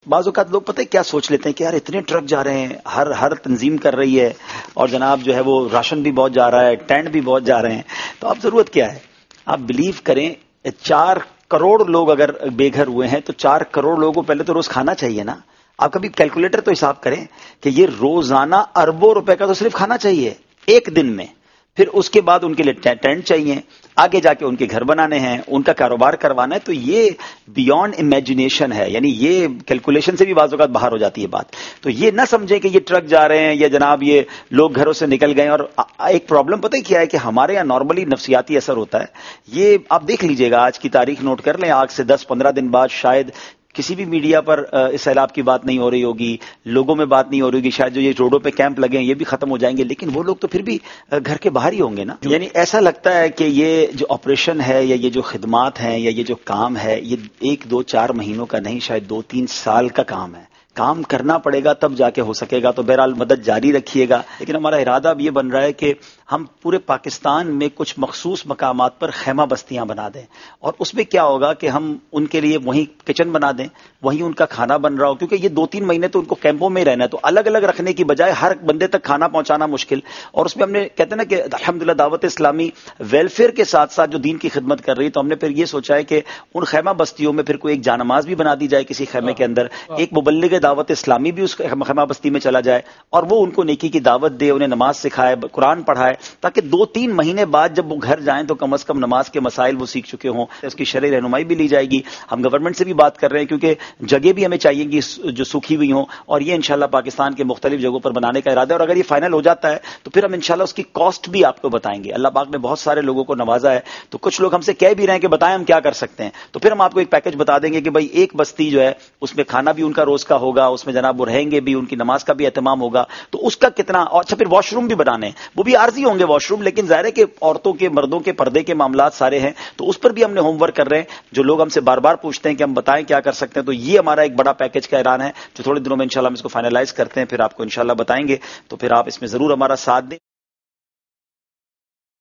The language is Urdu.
بعض اوقات لوگ پتہ ہے کیا سوچ لیتے ہیں کہ یار اتنے ٹرک جا رہے ہیں، ہر تنظیم کر رہی ہے، اور جناب جو ہے وہ راشن بھی بہت جا رہا ہے، ٹینٹ بھی بہت جا رہے ہیں، تو اب ضرورت کیا ہے؟ آپ بلیو کریں 4 کروڑ لوگ اگر بے گھر ہوئے ہیں تو 4 کروڑ لوگوں کو پہلے تو روز کھانا چاہیے نا. آپ کبھی کیلکولیٹر تو حساب کریں کہ یہ روزانہ اربوں روپے کا تو صرف کھانا چاہیے ایک دن میں. پھر اس کے بعد ان کے لیے ٹینٹ چاہیے، آگے جا کے ان کے گھر بنانے ہیں، ان کا کاروبار کروانا ہے. تو یہ بیونڈ امیجنیشن ہے، یعنی یہ کیلکولیشن سے بھی بعض اوقات باہر ہو جاتی ہے بات. تو یہ نہ سمجھیں کہ یہ ٹرک جا رہے ہیں یا جناب یہ لوگ گھروں سے نکل گئے. اور ایک پرابلم پتہ ہی کیا ہے کہ ہمارے یہاں نارملی نفسیاتی اثر ہوتا ہے. یہ آپ دیکھ لیجئے گا، آج کی تاریخ نوٹ کر لیں، آج سے 10-15 دن بعد شاید کسی بھی میڈیا پر اس سیلاب کی بات نہیں ہو رہی ہوگی، لوگوں میں بات نہیں ہو رہی ہوگی، شاید جو یہ روڈوں پہ کیمپ لگے ہیں یہ بھی ختم ہو جائیں گے، لیکن وہ لوگ تو پھر بھی گھر کے باہر ہی ہوں گے نا. یعنی ایسا لگتا ہے کہ یہ جو آپریشن ہے یا یہ جو خدمات ہیں یا یہ جو کام ہے یہ 1-2-4 مہینوں کا نہیں، شاید 2-3 سال کا کام ہے. کام کرنا پڑے گا تب جا کے ہو سکے گا. تو بہرحال مدد جاری رکھیے گا، لیکن ہمارا ارادہ اب یہ بن رہا ہے کہ ہم پورے پاکستان میں کچھ مخصوص مقامات پر خیمہ بستیاں بنا دیں، اور اس میں کیا ہوگا کہ ہم ان کے لیے وہیں کچن بنا دیں، وہیں ان کا کھانا بن رہا ہو، کیونکہ یہ 2-3 مہینے تو ان کو کیمپوں میں رہنا ہے. تو الگ الگ رکھنے کی بجائے ہر بندے تک کھانا پہنچانا مشکل. اور اس میں ہم نے کہتے ہیں نا کہ الحمدللہ دعوت اسلامی ویلفیئر کے ساتھ ساتھ جو دین کی خدمت کر رہی ہے، تو ہم نے پھر یہ سوچا ہے کہ ان خیمہ بستیوں میں پھر کوئی ایک جانماز بھی بنا دی جائے کسی خیمے کے اندر، ایک مبلغ دعوت اسلامی بھی اس خیمہ بستی میں چلا جائے اور وہ ان کو نیکی کی دعوت دے، انہیں نماز سکھائے، قرآن پڑھائے، تاکہ 2-3 مہینے بعد جب وہ گھر جائیں تو کم از کم نماز کے مسائل وہ سیکھ چکے ہوں. اس کی شرعی رہنمائی بھی لی جائے گی. ہم گورنمنٹ سے بھی بات کر رہے ہیں کیونکہ جگہ بھی ہمیں چاہیے گی جو سوکھی ہوئی ہوں، اور یہ انشاءاللہ پاکستان کے مختلف جگہوں پر بنانے کا ارادہ ہے. اور اگر یہ فائنل ہو جاتا ہے تو پھر ہم انشاءاللہ اس کی کاسٹ بھی آپ کو بتائیں گے. اللہ پاک نے بہت سارے لوگوں کو نوازا ہے، تو کچھ لوگ ہم سے کہہ بھی رہے ہیں کہ بتائیں ہم کیا کر سکتے ہیں. تو پھر ہم آپ کو ایک پیکج بتا دیں گے کہ بھائی ایک بستی جو ہے اس میں کھانا بھی ان کا روز کا ہوگا، اس میں جناب وہ رہیں گے بھی، ان کی نماز کا بھی اہتمام ہوگا. تو اس کا کتنا، اور اچھا پھر واش روم بھی بنانے ہیں، وہ بھی عارضی ہوں گے واش روم، لیکن ظاہر ہے کہ عورتوں کے مردوں کے پردے کے معاملات سارے ہیں، تو اس پر بھی ہم نے ہوم ورک کر رہے ہیں. جو لوگ ہم سے بار بار پوچھتے ہیں کہ ہم بتائیں کیا کر سکتے ہیں، تو یہ ہمارا ایک بڑا پیکج کا اعلان ہے جو تھوڑے دنوں میں انشاءاللہ ہم اس کو فائنلائز کرتے ہیں، پھر آپ کو انشاءاللہ بتائیں گے. تو پھر آپ اس میں ضرور ہمارا ساتھ دیں.